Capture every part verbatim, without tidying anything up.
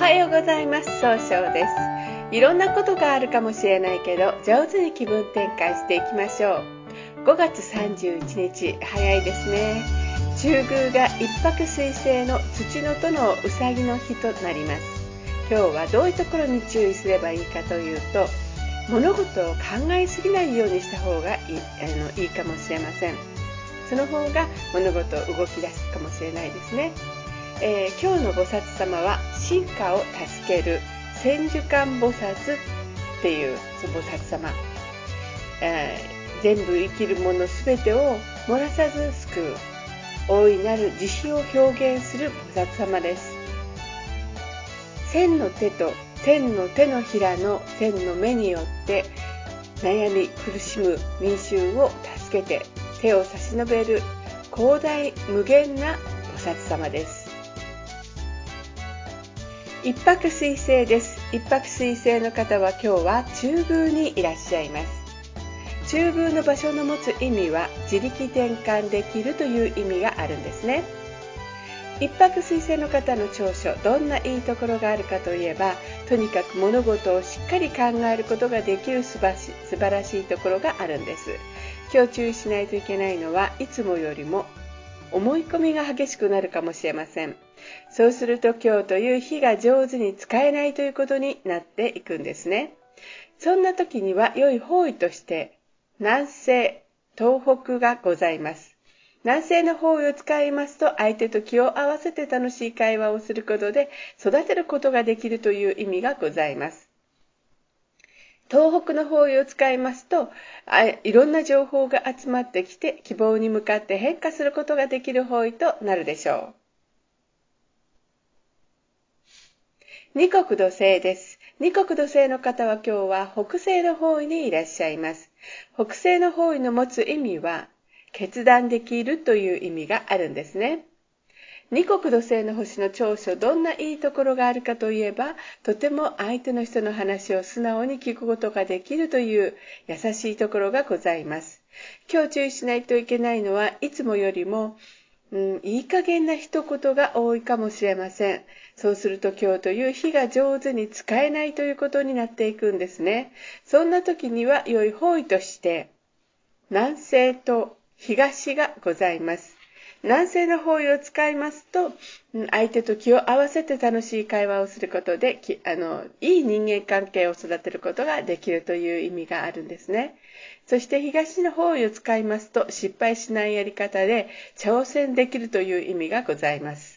はようございます。総称です。いろんなことがあるかもしれないけど、上手に気分転換していきましょう。ごがつさんじゅういちにち、早いですね。中宮が一泊水星の土のとのうさぎの日となります。今日はどういうところに注意すればいいかというと、物事を考えすぎないようにした方がいい、あの、いいかもしれません。その方が物事を動き出すかもしれないですね。えー、今日の菩薩様は進化を助ける千手観菩薩っていうその菩薩様、えー、全部生きるものすべてを漏らさず救う大いなる慈悲を表現する菩薩様です。千の手と千の手のひらの千の目によって悩み苦しむ民衆を助けて手を差し伸べる広大無限な菩薩様です。一泊水星です。一泊水星の方は今日は中宮にいらっしゃいます。中宮の場所の持つ意味は自力転換できるという意味があるんですね。一泊水星の方の長所、どんないいところがあるかといえば、とにかく物事をしっかり考えることができる素晴らしいところがあるんです。今日注意しないといけないのは、いつもよりも思い込みが激しくなるかもしれません。そうすると今日という日が上手に使えないということになっていくんですね。そんな時には良い方位として南西、東北がございます。南西の方位を使いますと、相手と気を合わせて楽しい会話をすることで育てることができるという意味がございます。東北の方位を使いますと、いろんな情報が集まってきて希望に向かって変化することができる方位となるでしょう。二国土星です。二国土星の方は今日は北西の方位にいらっしゃいます。北西の方位の持つ意味は決断できるという意味があるんですね。二国土星の星の長所、どんないいところがあるかといえば、とても相手の人の話を素直に聞くことができるという優しいところがございます。今日注意しないといけないのは、いつもよりもうん、いい加減な一言が多いかもしれません。そうすると今日という日が上手に使えないということになっていくんですね。そんな時には良い方位として南西と東がございます。南西の方位を使いますと、相手と気を合わせて楽しい会話をすることで、あのいい人間関係を育てることができるという意味があるんですね。そして東の方位を使いますと、失敗しないやり方で挑戦できるという意味がございます。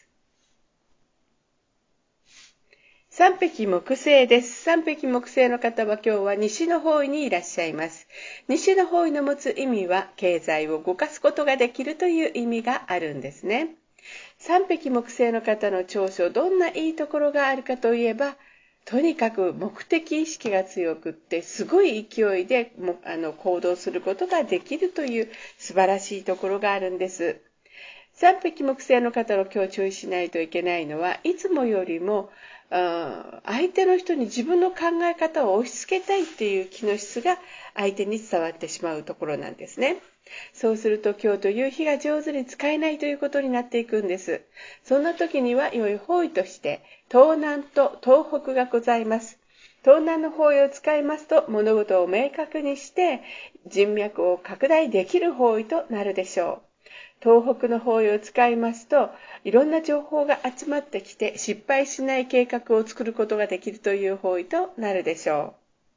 三匹木星です。三匹木星の方は今日は西の方位にいらっしゃいます。西の方位の持つ意味は経済を動かすことができるという意味があるんですね。三匹木星の方の長所、どんないいところがあるかといえば、とにかく目的意識が強くってすごい勢いでもあの行動することができるという素晴らしいところがあるんです。三匹木星の方の今日注意しないといけないのは、いつもよりも相手の人に自分の考え方を押し付けたいっていう気の質が相手に伝わってしまうところなんですね。そうすると今日という日が上手に使えないということになっていくんです。そんな時には良い方位として東南と東北がございます。東南の方位を使いますと、物事を明確にして人脈を拡大できる方位となるでしょう。東北の方位を使いますと、いろんな情報が集まってきて失敗しない計画を作ることができるという方位となるでしょう。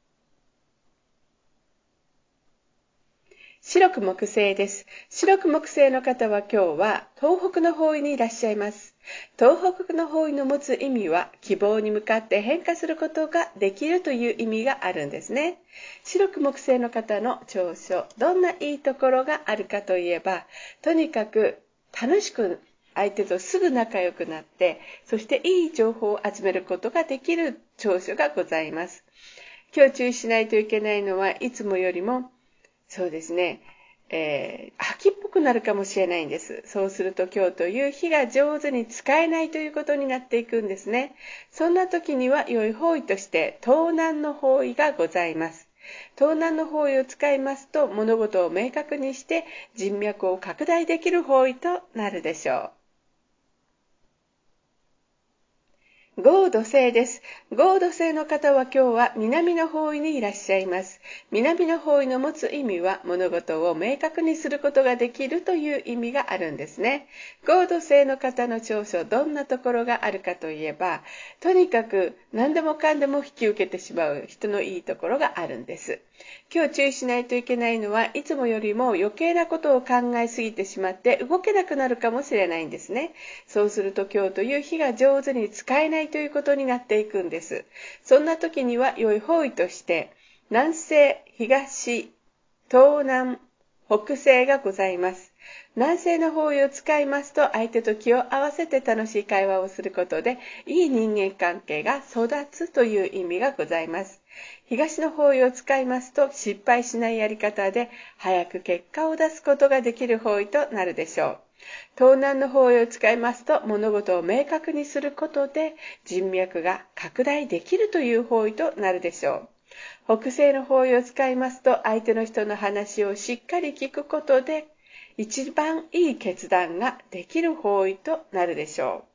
白く木星です。白く木星の方は今日は東北の方位にいらっしゃいます。東北の方位の持つ意味は希望に向かって変化することができるという意味があるんですね。白く木星の方の長所、どんないいところがあるかといえば、とにかく楽しく相手とすぐ仲良くなって、そしていい情報を集めることができる長所がございます。今日注意しないといけないのは、いつもよりもそうですね、えー、飽きっぽくなるかもしれないんです。そうすると今日という日が上手に使えないということになっていくんですね。そんな時には良い方位として東南の方位がございます。東南の方位を使いますと、物事を明確にして人脈を拡大できる方位となるでしょう。 合土星です。合土星の方は今日は南の方位にいらっしゃいます。南の方位の持つ意味は物事を明確にすることができるという意味があるんですね。合土星の方の長所、どんなところがあるかといえば、とにかく何でもかんでも引き受けてしまう人のいいところがあるんです。今日注意しないといけないのは、いつもよりも余計なことを考えすぎてしまって動けなくなるかもしれないんですね。そうすると今日という日が上手に使えないということになっていくんです。そんな時には良い方位として南西、東、東南、北西がございます。南西の方位を使いますと、相手と気を合わせて楽しい会話をすることでいい人間関係が育つという意味がございます。東の方位を使いますと、失敗しないやり方で早く結果を出すことができる方位となるでしょう。東南の方位を使いますと、物事を明確にすることで人脈が拡大できるという方位となるでしょう。北西の方位を使いますと、相手の人の話をしっかり聞くことで一番いい決断ができる方位となるでしょう。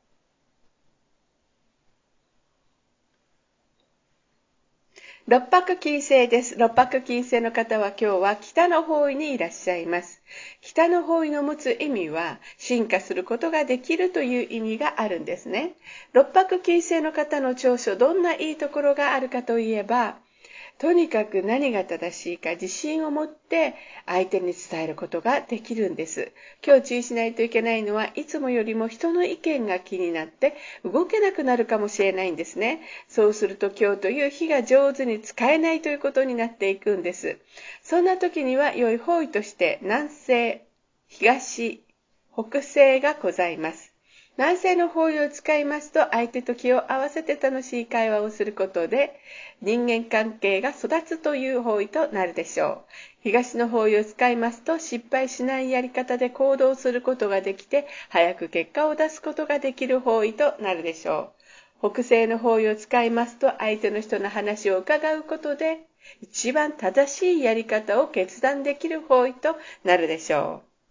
六白金星です。六白金星の方は今日は北の方位にいらっしゃいます。北の方位の持つ意味は進化することができるという意味があるんですね。六白金星の方の長所、どんないいところがあるかといえば、とにかく何が正しいか自信を持って相手に伝えることができるんです。今日注意しないといけないのは、いつもよりも人の意見が気になって動けなくなるかもしれないんですね。そうすると今日という日が上手に使えないということになっていくんです。そんな時には良い方位として南西、東、北西がございます。南西の方位を使いますと、相手と気を合わせて楽しい会話をすることで人間関係が育つという方位となるでしょう。東の方位を使いますと、失敗しないやり方で行動することができて早く結果を出すことができる方位となるでしょう。北西の方位を使いますと、相手の人の話を伺うことで一番正しいやり方を決断できる方位となるでしょう。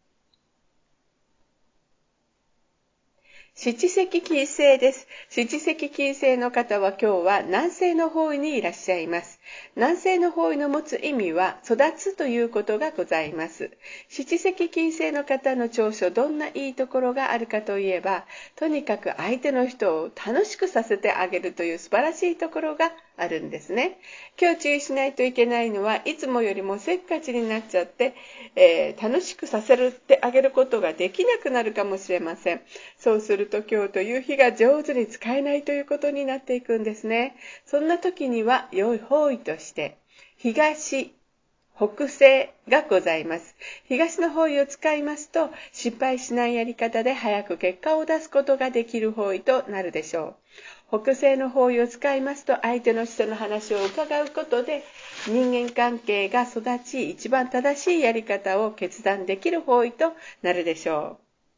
七石金星です。七石金星の方は今日は南西の方位にいらっしゃいます。南西の方位の持つ意味は育つということがございます。七石金星の方の長所、どんないいところがあるかといえば、とにかく相手の人を楽しくさせてあげるという素晴らしいところがあるんですね。今日注意しないといけないのは、いつもよりもせっかちになっちゃって、えー、楽しくさせてあげることができなくなるかもしれません。そうすると今日という日が上手に使えないということになっていくんですね。そんな時には良い方位として東、北西がございます。東の方位を使いますと、失敗しないやり方で早く結果を出すことができる方位となるでしょう。北西の方位を使いますと、相手の人の話を伺うことで人間関係が育ち、一番正しいやり方を決断できる方位となるでしょう。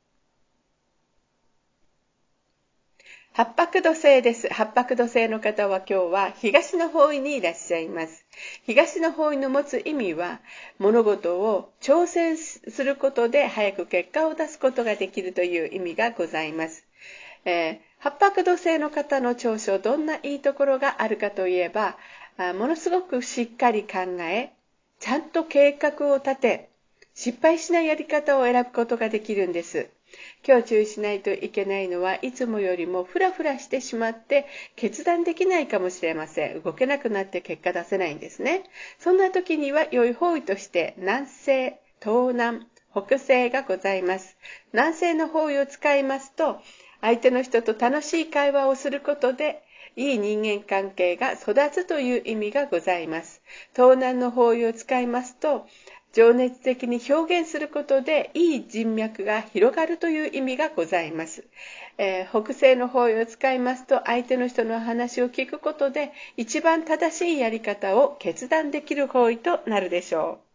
八白土星です。八白土星の方は今日は東の方位にいらっしゃいます。東の方位の持つ意味は、物事を挑戦することで早く結果を出すことができるという意味がございます。えー、八白土星の方の長所、どんないいところがあるかといえば、ものすごくしっかり考え、ちゃんと計画を立て、失敗しないやり方を選ぶことができるんです。今日注意しないといけないのは、いつもよりもフラフラしてしまって決断できないかもしれません。動けなくなって結果出せないんですね。そんな時には良い方位として南西、東南、北西がございます。南西の方位を使いますと、相手の人と楽しい会話をすることでいい人間関係が育つという意味がございます。東南の方位を使いますと、情熱的に表現することでいい人脈が広がるという意味がございます。えー、北西の方位を使いますと、相手の人の話を聞くことで一番正しいやり方を決断できる方位となるでしょう。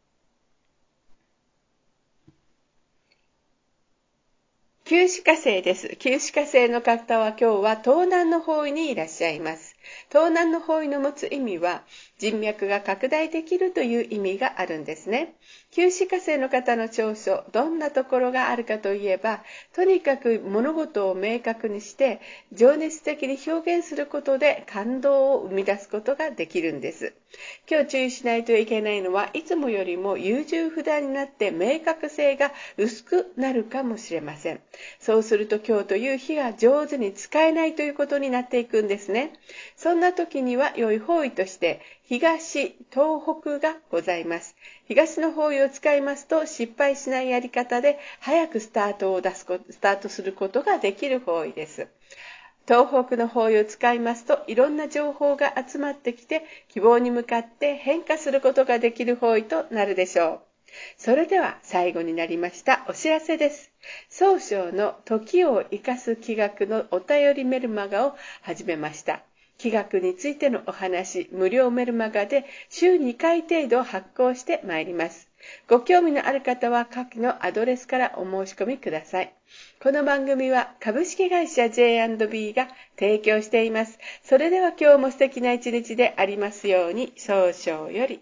九死火星です。九死火星の方は今日は東南の方位にいらっしゃいます。東南の方位の持つ意味は、 人脈が拡大できるという意味があるんですね。旧歯科生の方の長所、どんなところがあるかといえば、とにかく物事を明確にして情熱的に表現することで感動を生み出すことができるんです。今日注意しないといけないのは、いつもよりも優柔不断になって明確性が薄くなるかもしれません。そうすると今日という日が上手に使えないということになっていくんですね。そんな時には良い方位として東、東北がございます。東の方位を使いますと失敗しないやり方で早くスタートを出すこと、スタートすることができる方位です。東北の方位を使いますといろんな情報が集まってきて希望に向かって変化することができる方位となるでしょう。それでは最後になりましたお知らせです。総称の時を生かす気学のお便りメルマガを始めました。気学についてのお話、無料メルマガで週にかい程度発行してまいります。ご興味のある方は下記のアドレスからお申し込みください。この番組は株式会社 ジェイアンドビー が提供しています。それでは今日も素敵な一日でありますように、早々より。